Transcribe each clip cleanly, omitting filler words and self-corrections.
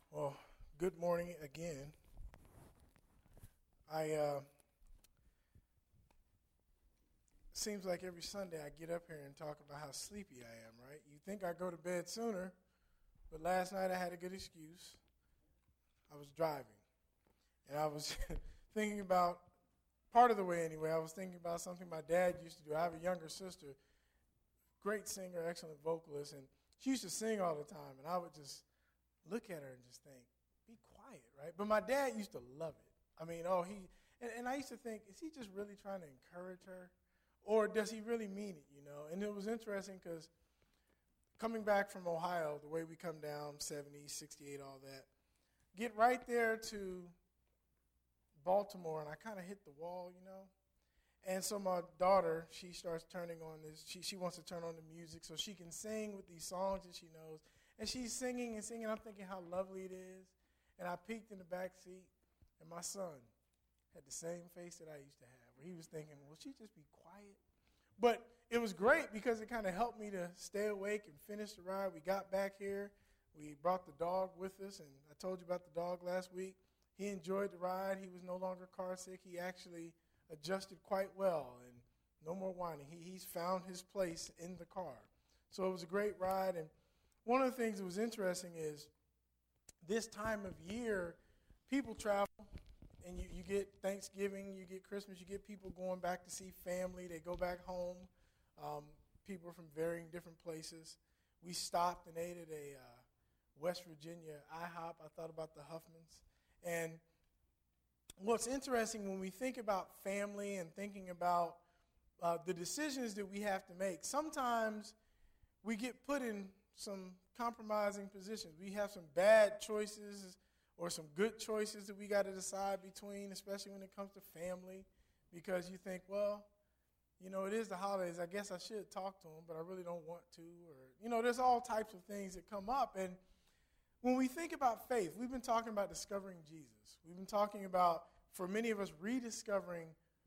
Well, good morning again. I seems like every Sunday I get up here and talk about how sleepy I am, right? You think I go to bed sooner, but last night I had a good excuse. I was driving, and I was thinking about, part of the way anyway, I was thinking about something my dad used to do. I have a younger sister, great singer, excellent vocalist, and she used to sing all the time, and I would just look at her and just think, be quiet, right? But my dad used to love it. I mean, and I used to think, is he just really trying to encourage her? Or does he really mean it, you know? And it was interesting because coming back from Ohio, the way we come down, 70, 68, all that, get right there to Baltimore, and I kind of hit the wall, you know? And so my daughter, she starts turning on this. She wants to turn on the music so she can sing with these songs that she knows. And she's singing and singing. I'm thinking how lovely it is. And I peeked in the back seat, and my son had the same face that I used to have, where he was thinking, will she just be quiet? But it was great because it kind of helped me to stay awake and finish the ride. We got back here. We brought the dog with us, and I told you about the dog last week. He enjoyed the ride. He was no longer car sick. He actually adjusted quite well, and no more whining. He's found his place in the car. So it was a great ride, and one of the things that was interesting is this time of year, people travel, and you get Thanksgiving, you get Christmas, you get people going back to see family. They go back home. People from varying different places. We stopped and ate at a West Virginia IHOP. I thought about the Huffmans. And what's interesting when we think about family and thinking about the decisions that we have to make, sometimes we get put in some compromising positions. We have some bad choices or some good choices that we got to decide between, especially when it comes to family, because you think, well, you know, it is the holidays. I guess I should talk to them, but I really don't want to. Or, you know, there's all types of things that come up. And when we think about faith, we've been talking about discovering Jesus. We've been talking about, for many of us, rediscovering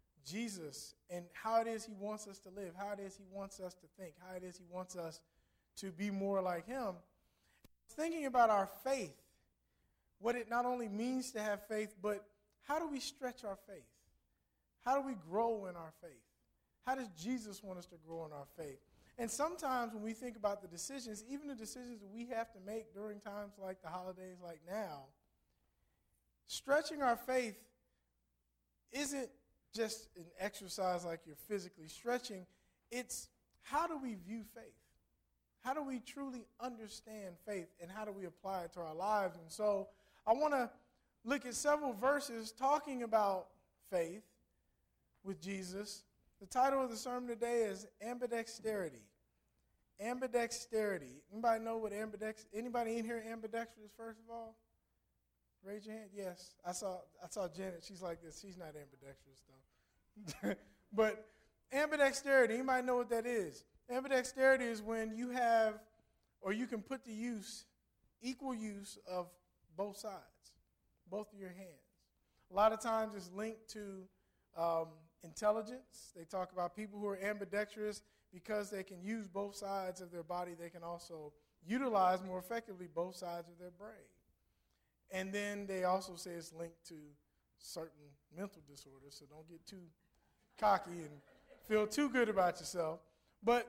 Jesus and how it is he wants us to live, how it is he wants us to think, how it is he wants us to be more like him. Thinking about our faith, what it not only means to have faith, but how do we stretch our faith? How do we grow in our faith? How does Jesus want us to grow in our faith? And sometimes when we think about the decisions, even the decisions that we have to make during times like the holidays like now, stretching our faith isn't just an exercise like you're physically stretching. It's how do we view faith? How do we truly understand faith, and how do we apply it to our lives? And so I want to look at several verses talking about faith with Jesus. The title of the sermon today is Ambidexterity. Ambidexterity. Anybody know what anybody in here ambidextrous, first of all? Raise your hand. Yes. I saw Janet. She's like this. She's not ambidextrous, though. But ambidexterity, anybody know what that is? Ambidexterity is when you have, or you can put to use, equal use of both sides, both of your hands. A lot of times it's linked to intelligence. They talk about people who are ambidextrous because they can use both sides of their body. They can also utilize more effectively both sides of their brain. And then they also say it's linked to certain mental disorders, so don't get too cocky and feel too good about yourself. But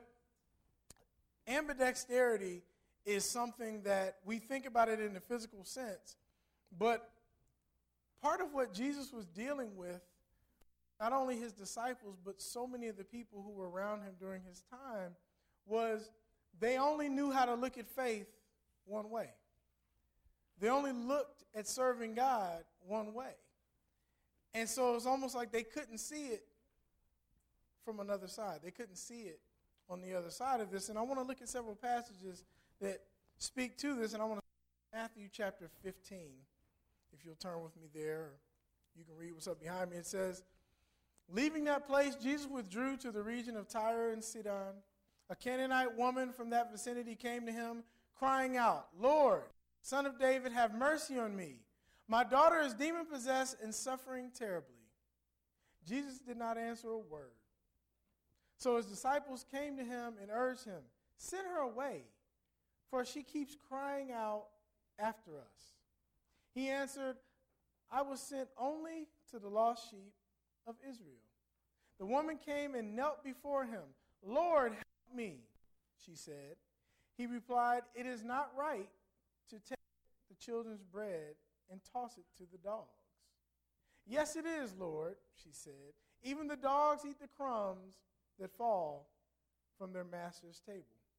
ambidexterity is something that we think about it in the physical sense, but part of what Jesus was dealing with, not only his disciples, but so many of the people who were around him during his time, was they only knew how to look at faith one way. They only looked at serving God one way. And so it was almost like they couldn't see it from another side. They couldn't see it on the other side of this. And I want to look at several passages that speak to this. And I want to Matthew chapter 15, if you'll turn with me there. Or you can read what's up behind me. It says, leaving that place, Jesus withdrew to the region of Tyre and Sidon. A Canaanite woman from that vicinity came to him, crying out, Lord, Son of David, have mercy on me. My daughter is demon-possessed and suffering terribly. Jesus did not answer a word. So his disciples came to him and urged him, send her away, for she keeps crying out after us. He answered, I was sent only to the lost sheep of Israel. The woman came and knelt before him. Lord, help me, she said. He replied, it is not right to take the children's bread and toss it to the dogs. Yes, it is, Lord, she said. Even the dogs eat the crumbs that fall from their master's table.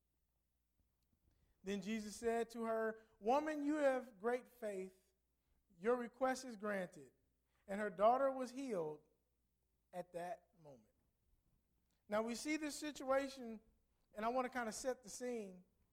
Then Jesus said to her, Woman, you have great faith. Your request is granted. And her daughter was healed at that moment. Now we see this situation, and I want to kind of set the scene.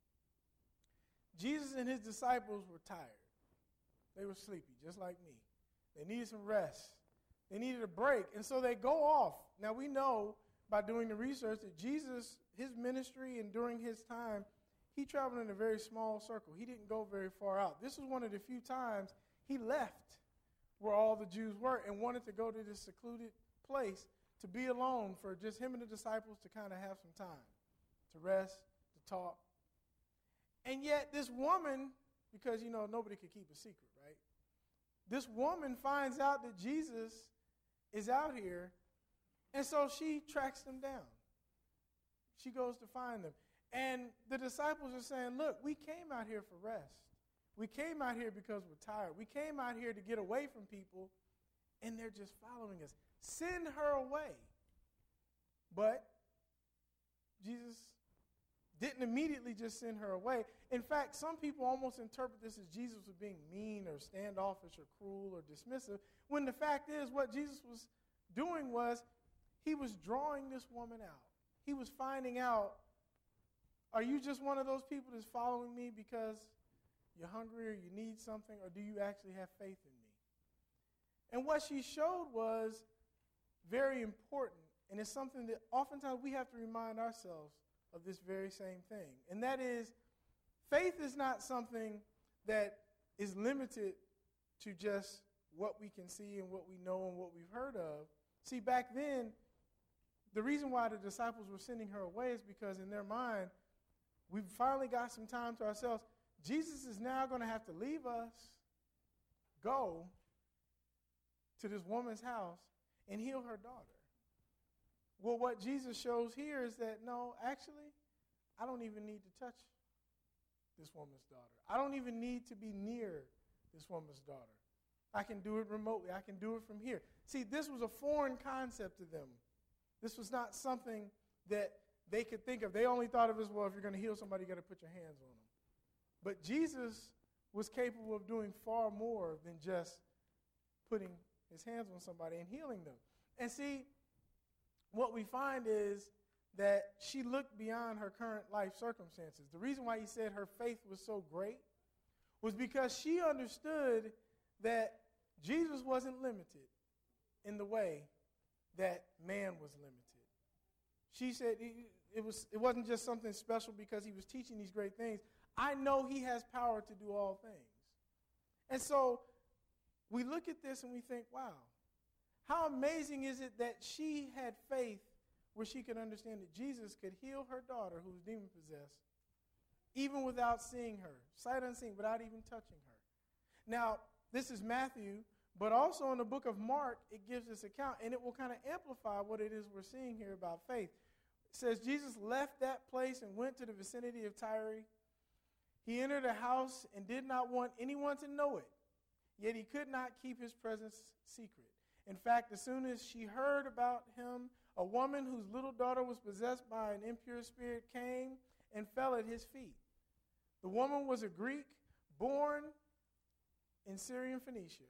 Jesus and his disciples were tired. They were sleepy, just like me. They needed some rest. They needed a break. And so they go off. Now we know by doing the research that Jesus, his ministry and during his time, he traveled in a very small circle. He didn't go very far out. This was one of the few times he left where all the Jews were and wanted to go to this secluded place to be alone for just him and the disciples to kind of have some time to rest, to talk. And yet this woman, because, nobody could keep a secret, right? This woman finds out that Jesus is out here, and so she tracks them down. She goes to find them. And the disciples are saying, look, we came out here for rest. We came out here because we're tired. We came out here to get away from people, and they're just following us. Send her away. But Jesus didn't immediately just send her away. In fact, some people almost interpret this as Jesus was being mean or standoffish or cruel or dismissive, when the fact is what Jesus was doing was he was drawing this woman out. He was finding out, are you just one of those people that's following me because you're hungry or you need something, or do you actually have faith in me? And what she showed was very important, and it's something that oftentimes we have to remind ourselves of this very same thing. And that is, faith is not something that is limited to just what we can see and what we know and what we've heard of. See, back then, the reason why the disciples were sending her away is because in their mind, we've finally got some time to ourselves. Jesus is now going to have to leave us, go to this woman's house, and heal her daughter. Well, what Jesus shows here is that, no, actually, I don't even need to touch this woman's daughter. I don't even need to be near this woman's daughter. I can do it remotely. I can do it from here. See, this was a foreign concept to them. This was not something that they could think of. They only thought of it as, well, if you're going to heal somebody, you got to put your hands on them. But Jesus was capable of doing far more than just putting his hands on somebody and healing them. And see, what we find is that she looked beyond her current life circumstances. The reason why he said her faith was so great was because she understood that Jesus wasn't limited in the way that man was limited. She said it wasn't just something special because he was teaching these great things. I know he has power to do all things. And so we look at this and we think, wow, how amazing is it that she had faith where she could understand that Jesus could heal her daughter who was demon-possessed even without seeing her, sight unseen, without even touching her. Now, this is Matthew, but also in the book of Mark, it gives this account, and it will kind of amplify what it is we're seeing here about faith. It says, Jesus left that place and went to the vicinity of Tyre. He entered a house and did not want anyone to know it, yet he could not keep his presence secret. In fact, as soon as she heard about him, a woman whose little daughter was possessed by an impure spirit came and fell at his feet. The woman was a Greek born in Syrian Phoenicia.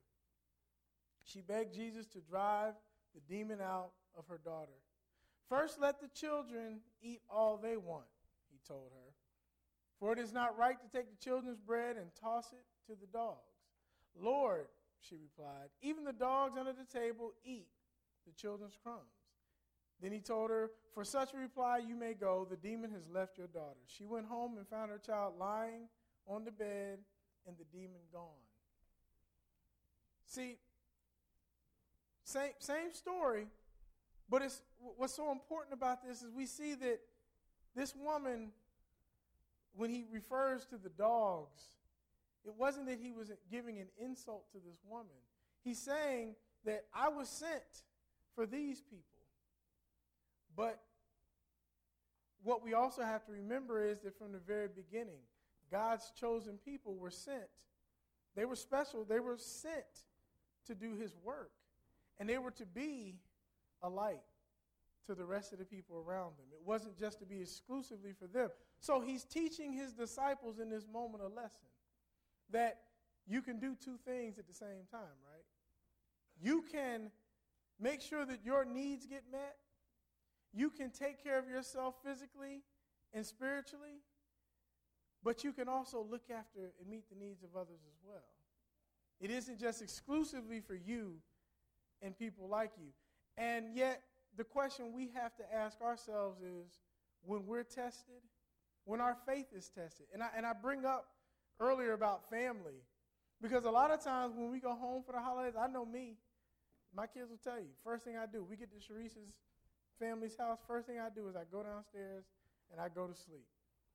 She begged Jesus to drive the demon out of her daughter. First, let the children eat all they want, he told her. For it is not right to take the children's bread and toss it to the dogs. Lord, she replied, even the dogs under the table eat the children's crumbs. Then he told her, for such a reply you may go, the demon has left your daughter. She went home and found her child lying on the bed and the demon gone. See, same story, but what's so important about this is we see that this woman, when he refers to the dogs, It wasn't that he was giving an insult to this woman. He's saying that I was sent for these people. But what we also have to remember is that from the very beginning, God's chosen people were sent. They were special. They were sent to do his work. And they were to be a light to the rest of the people around them. It wasn't just to be exclusively for them. So he's teaching his disciples in this moment a lesson that you can do two things at the same time, right? You can make sure that your needs get met. You can take care of yourself physically and spiritually, but you can also look after and meet the needs of others as well. It isn't just exclusively for you and people like you. And yet, the question we have to ask ourselves is, when we're tested, when our faith is tested, and I bring up earlier about family, because a lot of times when we go home for the holidays, I know me, my kids will tell you, first thing I do, we get to Sharice's family's house, first thing I do is I go downstairs and I go to sleep.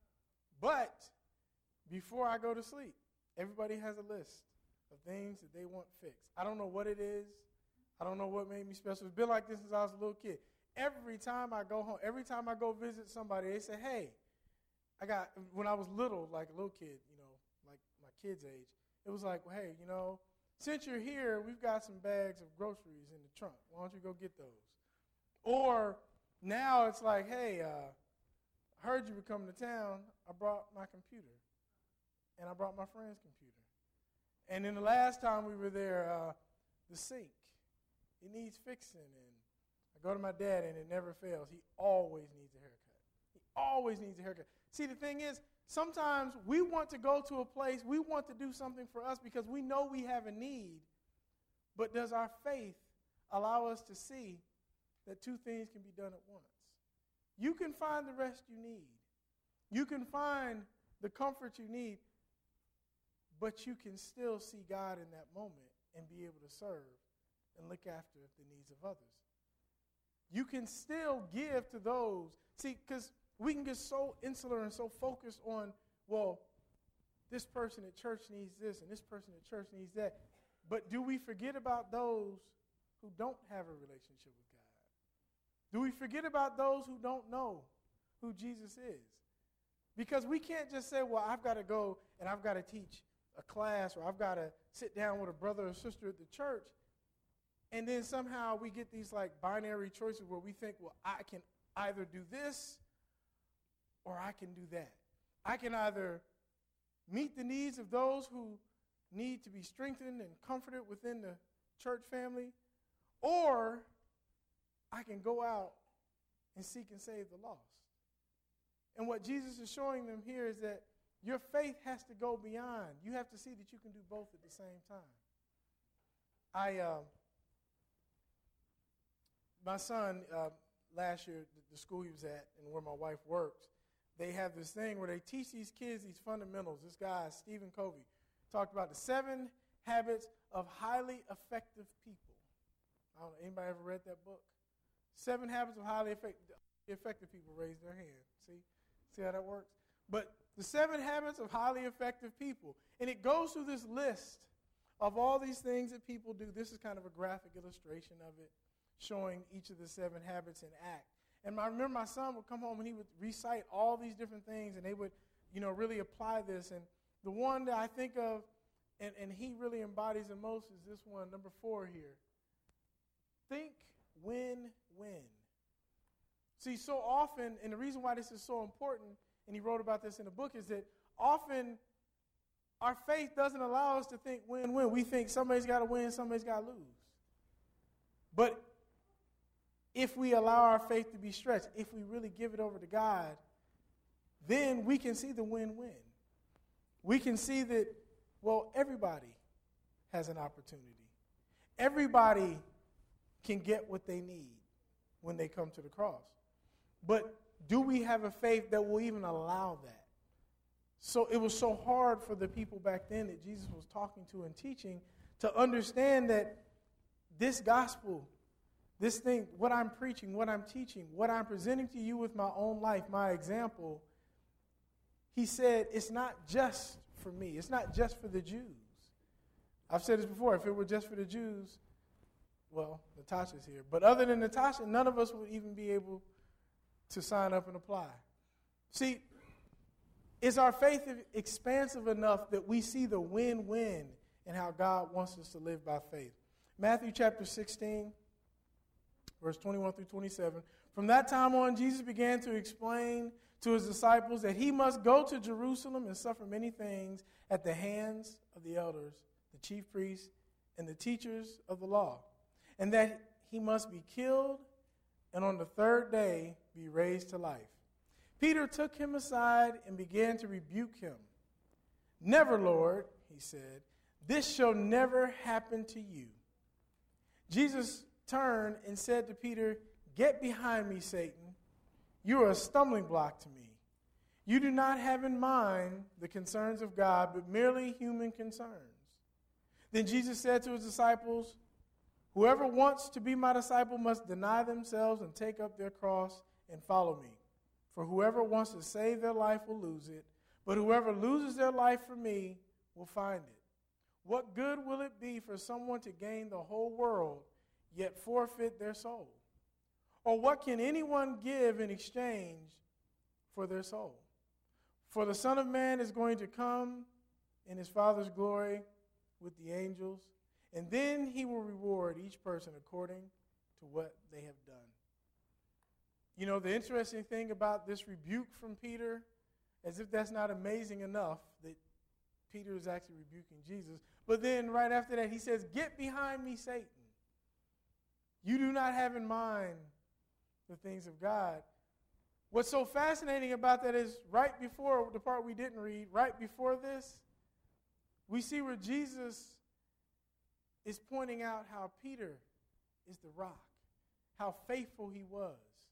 But before I go to sleep, everybody has a list of things that they want fixed. I don't know what it is. I don't know what made me special. It's been like this since I was a little kid. Every time I go home, every time I go visit somebody, they say, hey, when I was little, like a little kid, like my kid's age, it was like, well, hey, since you're here, we've got some bags of groceries in the trunk. Why don't you go get those? Or now it's like, hey, I heard you were coming to town. I brought my computer, and I brought my friend's computer. And then the last time we were there, the sink, it needs fixing. And I go to my dad, and it never fails. He always needs a haircut. He always needs a haircut. See, the thing is, sometimes we want to go to a place, we want to do something for us because we know we have a need, but does our faith allow us to see that two things can be done at once? You can find the rest you need. You can find the comfort you need, but you can still see God in that moment and be able to serve and look after the needs of others. You can still give to those. See, because we can get so insular and so focused on, well, this person at church needs this and this person at church needs that. But do we forget about those who don't have a relationship with God? Do we forget about those who don't know who Jesus is? Because we can't just say, well, I've got to go and I've got to teach a class or I've got to sit down with a brother or sister at the church, and then somehow we get these like binary choices where we think, well, I can either do this or I can do that. I can either meet the needs of those who need to be strengthened and comforted within the church family, or I can go out and seek and save the lost. And what Jesus is showing them here is that your faith has to go beyond. You have to see that you can do both at the same time. My son, last year, the school he was at and where my wife works, they have this thing where they teach these kids these fundamentals. This guy, Stephen Covey, talked about the 7 habits of highly effective people. I don't know, anybody ever read that book? 7 habits of highly effective people. Raise their hand. See how that works? But the 7 habits of highly effective people. And it goes through this list of all these things that people do. This is kind of a graphic illustration of it, showing each of the 7 habits in act. And I remember my son would come home and he would recite all these different things, and they would, really apply this. And the one that I think of, and he really embodies the most, is this one, number 4 here. Think win-win. See, so often, and the reason why this is so important, and he wrote about this in the book, is that often our faith doesn't allow us to think win-win. We think somebody's got to win, somebody's got to lose. But if we allow our faith to be stretched, if we really give it over to God, then we can see the win-win. We can see that, well, everybody has an opportunity. Everybody can get what they need when they come to the cross. But do we have a faith that will even allow that? So it was so hard for the people back then that Jesus was talking to and teaching to understand that this gospel, this thing, what I'm preaching, what I'm teaching, what I'm presenting to you with my own life, my example, he said, it's not just for me. It's not just for the Jews. I've said this before. If it were just for the Jews, well, Natasha's here. But other than Natasha, none of us would even be able to sign up and apply. See, is our faith expansive enough that we see the win-win in how God wants us to live by faith? Matthew chapter 16, verse 21 through 27. From that time on, Jesus began to explain to his disciples that he must go to Jerusalem and suffer many things at the hands of the elders, the chief priests, and the teachers of the law, and that he must be killed and on the third day be raised to life. Peter took him aside and began to rebuke him. Never, Lord, he said, this shall never happen to you. Jesus turned and said to Peter, get behind me, Satan. You are a stumbling block to me. You do not have in mind the concerns of God, but merely human concerns. Then Jesus said to his disciples, whoever wants to be my disciple must deny themselves and take up their cross and follow me. For whoever wants to save their life will lose it, but whoever loses their life for me will find it. What good will it be for someone to gain the whole world, yet forfeit their soul? Or what can anyone give in exchange for their soul? For the Son of Man is going to come in his Father's glory with the angels, and then he will reward each person according to what they have done. You know, the interesting thing about this rebuke from Peter, as if that's not amazing enough that Peter is actually rebuking Jesus, but then right after that he says, get behind me, Satan. You do not have in mind the things of God. What's so fascinating about that is right before the part we didn't read, right before this, we see where Jesus is pointing out how Peter is the rock, how faithful he was,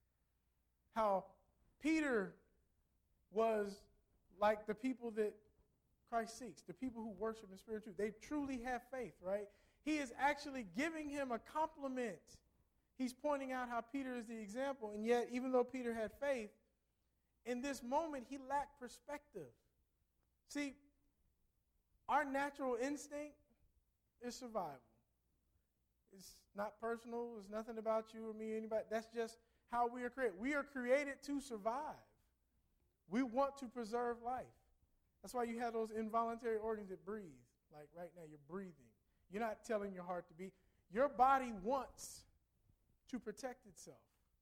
how Peter was like the people that Christ seeks, the people who worship in spirit and truth. They truly have faith, right? He is actually giving him a compliment. He's pointing out how Peter is the example, and yet even though Peter had faith, in this moment he lacked perspective. See, our natural instinct is survival. It's not personal. It's nothing about you or me, anybody. That's just how we are created. We are created to survive. We want to preserve life. That's why you have those involuntary organs that breathe. Like right now, you're breathing. You're not telling your heart to beat. Your body wants to protect itself.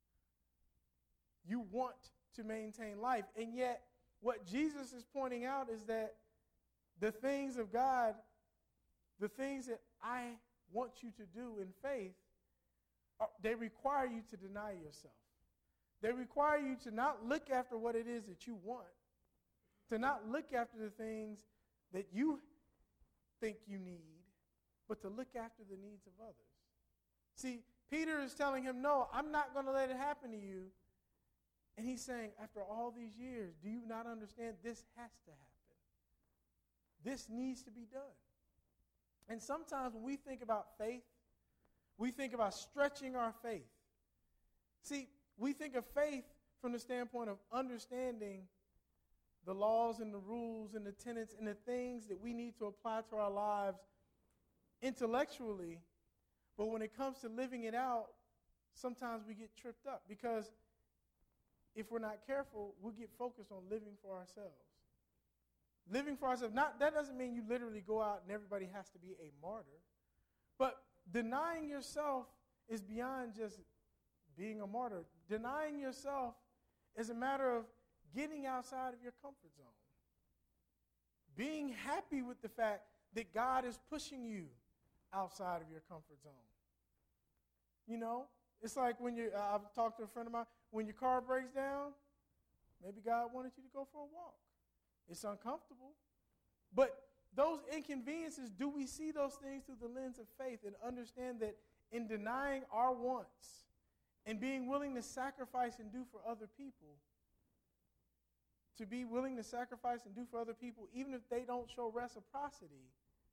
You want to maintain life. And yet, what Jesus is pointing out is that the things of God, the things that I want you to do in faith, they require you to deny yourself. They require you to not look after what it is that you want, to not look after the things that you think you need, but to look after the needs of others. See, Peter is telling him, no, I'm not going to let it happen to you. And he's saying, after all these years, do you not understand this has to happen? This needs to be done. And sometimes when we think about faith, we think about stretching our faith. See, we think of faith from the standpoint of understanding the laws and the rules and the tenets and the things that we need to apply to our lives intellectually. But when it comes to living it out, sometimes we get tripped up because if we're not careful, we'll get focused on living for ourselves. Living for ourselves. That doesn't mean you literally go out and everybody has to be a martyr. But denying yourself is beyond just being a martyr. Denying yourself is a matter of getting outside of your comfort zone. Being happy with the fact that God is pushing you outside of your comfort zone. You know, it's like when I've talked to a friend of mine, when your car breaks down, maybe God wanted you to go for a walk. It's uncomfortable. But those inconveniences, do we see those things through the lens of faith and understand that in denying our wants and being willing to sacrifice and do for other people, to be willing to sacrifice and do for other people, even if they don't show reciprocity.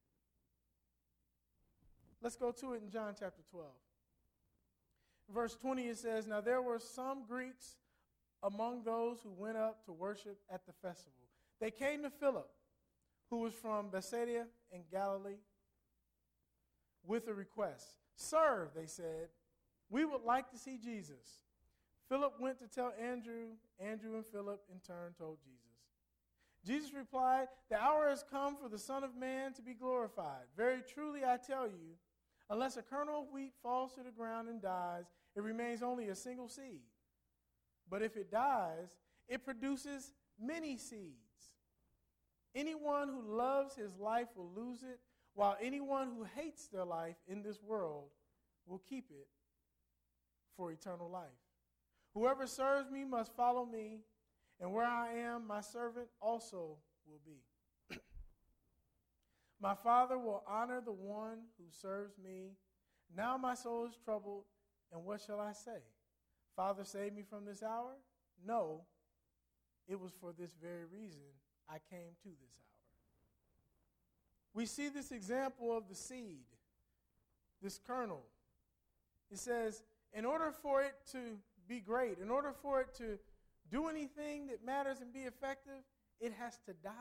Let's go to it in John chapter 12. Verse 20, it says, now there were some Greeks among those who went up to worship at the festival. They came to Philip, who was from Bethsaida in Galilee, with a request. Sir, they said, we would like to see Jesus. Philip went to tell Andrew. Andrew and Philip in turn told Jesus. Jesus replied, the hour has come for the Son of Man to be glorified. Very truly I tell you, unless a kernel of wheat falls to the ground and dies, it remains only a single seed. But if it dies, it produces many seeds. Anyone who loves his life will lose it, while anyone who hates their life in this world will keep it for eternal life. Whoever serves me must follow me, and where I am, my servant also will be. My Father will honor the one who serves me. Now my soul is troubled, and what shall I say? Father, save me from this hour? No, it was for this very reason I came to this hour. We see this example of the seed, this kernel. It says, in order for it to be great, in order for it to do anything that matters and be effective, it has to die.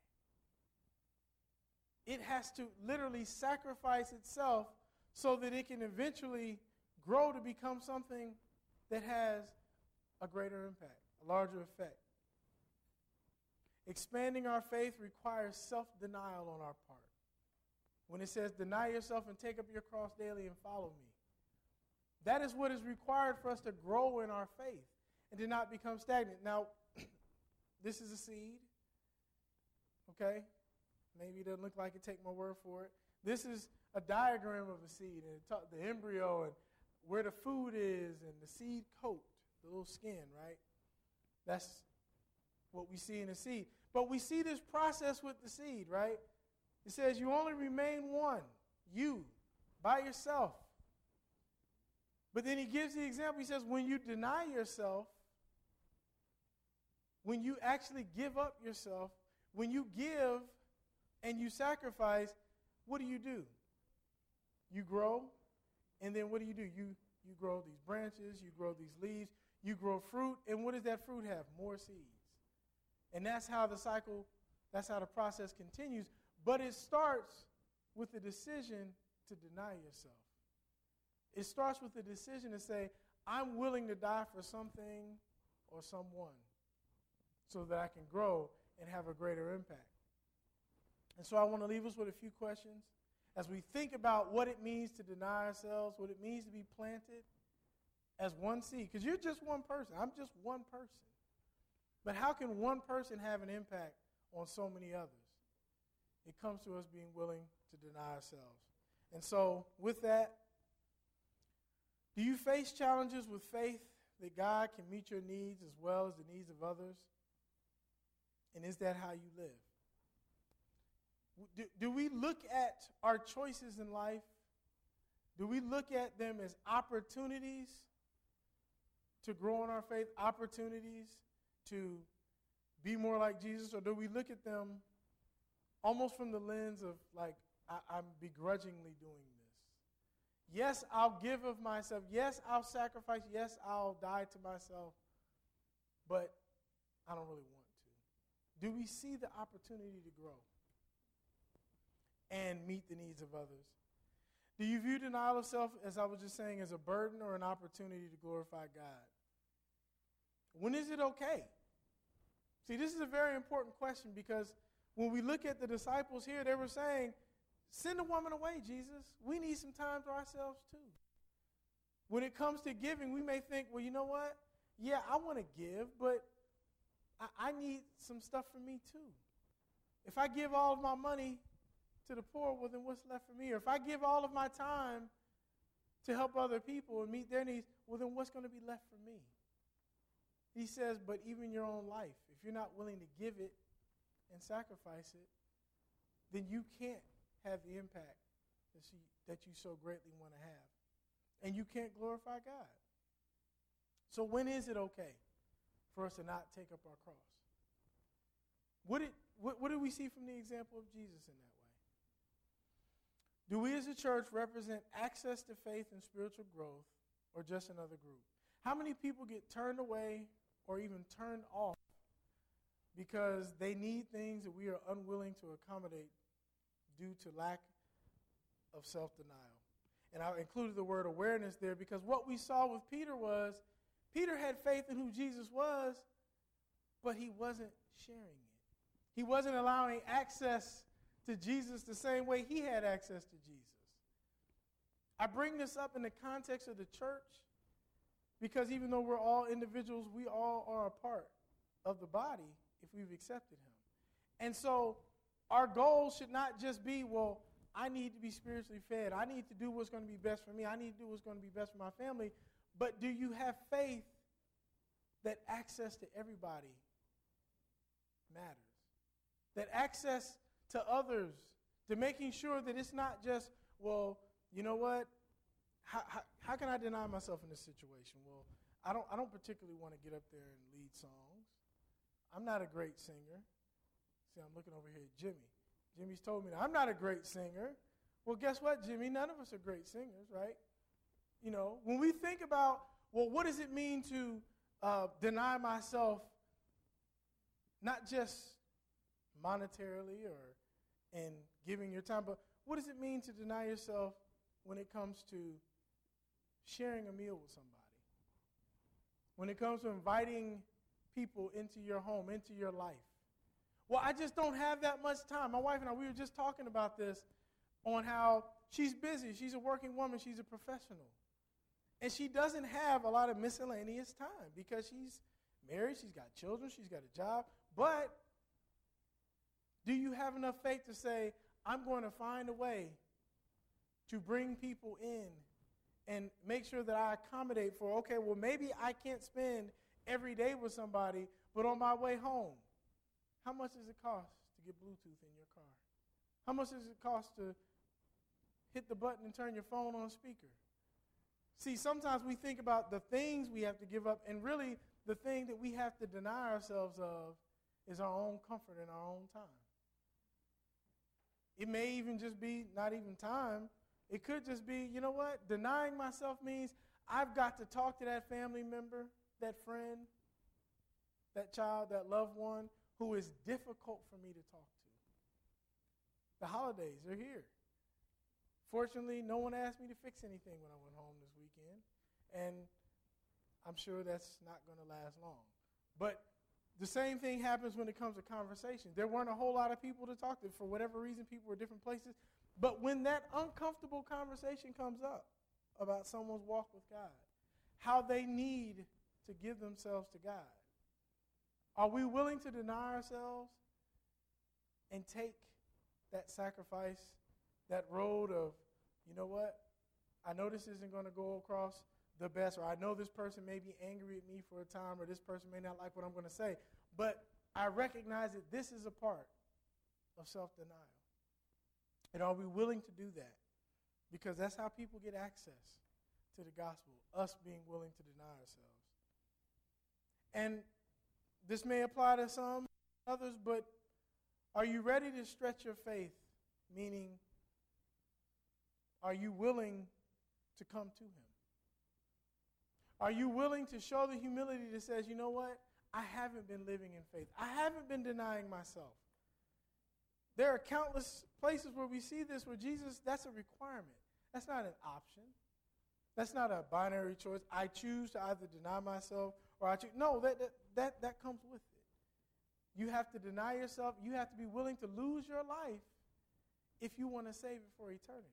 It has to literally sacrifice itself so that it can eventually grow to become something that has a greater impact, a larger effect. Expanding our faith requires self-denial on our part. When it says, deny yourself and take up your cross daily and follow me. That is what is required for us to grow in our faith and to not become stagnant. Now, this is a seed, okay? Maybe it doesn't look like it, take my word for it. This is a diagram of a seed, and the embryo and where the food is and the seed coat, the little skin, right? That's what we see in the seed. But we see this process with the seed, right? It says you only remain one, you, by yourself. But then he gives the example. He says when you deny yourself, when you actually give up yourself, when you give and you sacrifice, what do? You grow, and then what do? You grow these branches, you grow these leaves, you grow fruit, and what does that fruit have? More seeds. And that's how the cycle, that's how the process continues. But it starts with the decision to deny yourself. It starts with the decision to say, I'm willing to die for something or someone so that I can grow and have a greater impact. And so I want to leave us with a few questions as we think about what it means to deny ourselves, what it means to be planted as one seed. Because you're just one person. I'm just one person. But how can one person have an impact on so many others? It comes to us being willing to deny ourselves. And so with that, do you face challenges with faith that God can meet your needs as well as the needs of others? And is that how you live? Do we look at our choices in life? Do we look at them as opportunities to grow in our faith, opportunities to be more like Jesus? Or do we look at them almost from the lens of like, I'm begrudgingly doing this? Yes, I'll give of myself. Yes, I'll sacrifice. Yes, I'll die to myself. But I don't really want to. Do we see the opportunity to grow and meet the needs of others? Do you view denial of self, as I was just saying, as a burden or an opportunity to glorify God? When is it okay? See, this is a very important question because when we look at the disciples here, they were saying, send the woman away, Jesus. We need some time to ourselves too. When it comes to giving, we may think, well, you know what? Yeah, I want to give, but I need some stuff for me too. If I give all of my money to the poor, well, then what's left for me? Or if I give all of my time to help other people and meet their needs, well, then what's going to be left for me? He says, but even your own life, if you're not willing to give it and sacrifice it, then you can't have the impact that you so greatly want to have. And you can't glorify God. So when is it okay for us to not take up our cross? What do we see from the example of Jesus in that way? Do we as a church represent access to faith and spiritual growth, or just another group? How many people get turned away or even turned off because they need things that we are unwilling to accommodate due to lack of self-denial. And I included the word awareness there because what we saw with Peter was Peter had faith in who Jesus was, but he wasn't sharing it. He wasn't allowing access to Jesus the same way he had access to Jesus. I bring this up in the context of the church because even though we're all individuals, we all are a part of the body if we've accepted him. And so our goal should not just be, well, I need to be spiritually fed. I need to do what's going to be best for me. I need to do what's going to be best for my family. But do you have faith that access to everybody matters? That access to others, to making sure that it's not just, well, you know what? How can I deny myself in this situation? Well, I don't particularly want to get up there and lead songs. I'm not a great singer. See, I'm looking over here at Jimmy. Jimmy's told me that I'm not a great singer. Well, guess what, Jimmy? None of us are great singers, right? You know, when we think about, well, what does it mean to deny myself, not just monetarily or in giving your time, but what does it mean to deny yourself when it comes to sharing a meal with somebody? When it comes to inviting people into your home, into your life? Well, I just don't have that much time. My wife and I, we were just talking about this on how she's busy. She's a working woman. She's a professional. And she doesn't have a lot of miscellaneous time because she's married. She's got children. She's got a job. But do you have enough faith to say, I'm going to find a way to bring people in and make sure that I accommodate for, okay, well, maybe I can't spend every day with somebody, but on my way home, how much does it cost to get Bluetooth in your car? How much does it cost to hit the button and turn your phone on speaker? See, sometimes we think about the things we have to give up, and really the thing that we have to deny ourselves of is our own comfort and our own time. It may even just be not even time. It could just be, you know what? Denying myself means I've got to talk to that family member, that friend, that child, that loved one who is difficult for me to talk to. The holidays are here. Fortunately, no one asked me to fix anything when I went home this weekend, and I'm sure that's not going to last long. But the same thing happens when it comes to conversation. There weren't a whole lot of people to talk to. For whatever reason, people were different places. But when that uncomfortable conversation comes up about someone's walk with God, how they need to give themselves to God, are we willing to deny ourselves and take that sacrifice, that road of, you know what, I know this isn't going to go across the best, or I know this person may be angry at me for a time, or this person may not like what I'm going to say, but I recognize that this is a part of self-denial. And are we willing to do that? Because that's how people get access to the gospel, us being willing to deny ourselves. And this may apply to some others, but are you ready to stretch your faith? Meaning, are you willing to come to him? Are you willing to show the humility that says, you know what? I haven't been living in faith. I haven't been denying myself. There are countless places where we see this where Jesus, that's a requirement. That's not an option. That's not a binary choice. I choose to either deny myself or I choose. No, that comes with it. You have to deny yourself. You have to be willing to lose your life if you want to save it for eternity.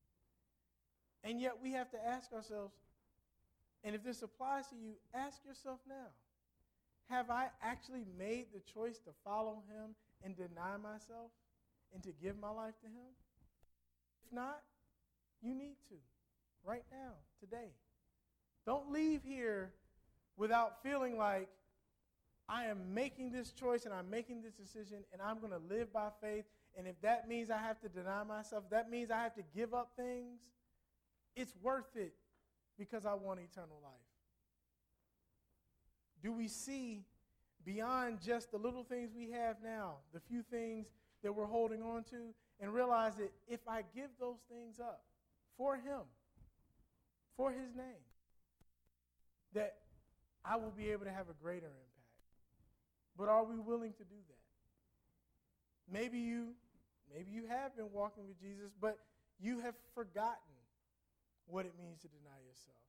And yet we have to ask ourselves, and if this applies to you, ask yourself now, have I actually made the choice to follow him and deny myself and to give my life to him? If not, you need to, right now, today. Don't leave here without feeling like I am making this choice and I'm making this decision and I'm going to live by faith, and if that means I have to deny myself, if that means I have to give up things, it's worth it because I want eternal life. Do we see beyond just the little things we have now, the few things that we're holding on to, and realize that if I give those things up for him, for his name, that I will be able to have a greater impact? But are we willing to do that? Maybe you have been walking with Jesus, but you have forgotten what it means to deny yourself.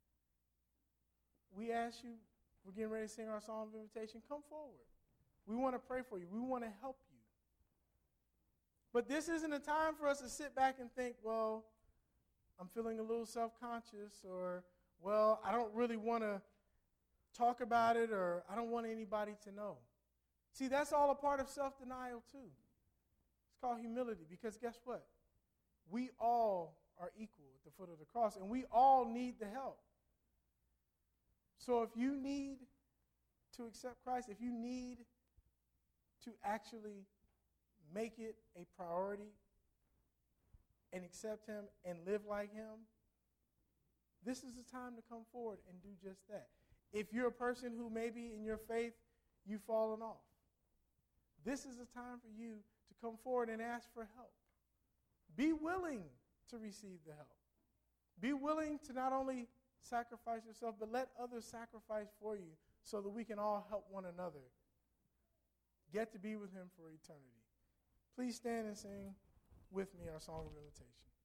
We ask you, we're getting ready to sing our song of invitation, come forward. We want to pray for you. We want to help you. But this isn't a time for us to sit back and think, well, I'm feeling a little self-conscious, or, well, I don't really want to talk about it, or I don't want anybody to know. See, that's all a part of self-denial too. It's called humility, because guess what? We all are equal at the foot of the cross, and we all need the help. So if you need to accept Christ, if you need to actually make it a priority and accept him and live like him, this is the time to come forward and do just that. If you're a person who maybe in your faith you've fallen off, this is the time for you to come forward and ask for help. Be willing to receive the help. Be willing to not only sacrifice yourself, but let others sacrifice for you so that we can all help one another get to be with him for eternity. Please stand and sing with me our song of invitation.